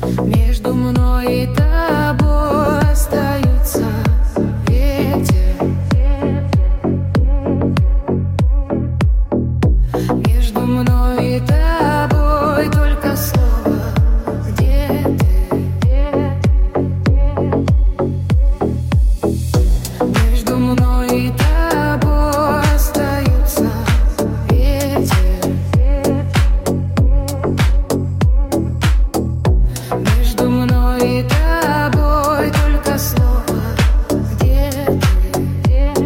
Между мной и тобой остается ветер. Между мной и тобой только слово. Где ты? Между мной и тобой остается ветер. Между мной и тобой только слово. Где ты?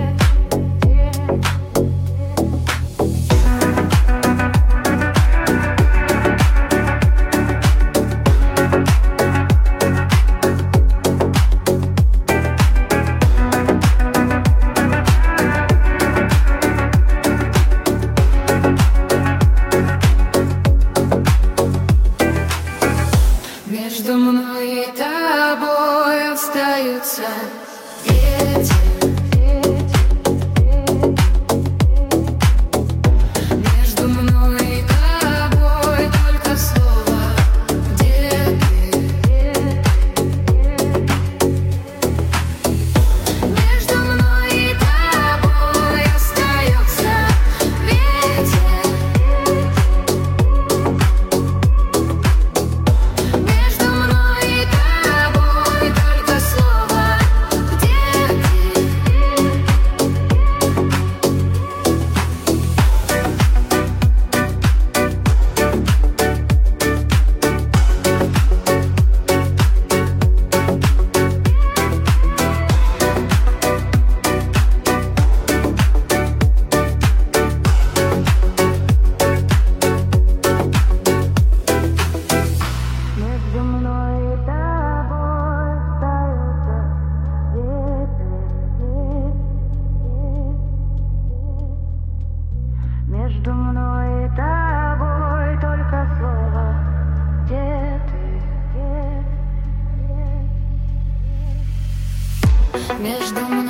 Между мной и тобой остается ветер. Между мной и тобой только слово. Где ты? Между мной и тобой остается ветер. Между мной и тобой только слово. Где ты? Между мной и тобой остается ветер. Между мной и тобой только слово. Где ты? Между мной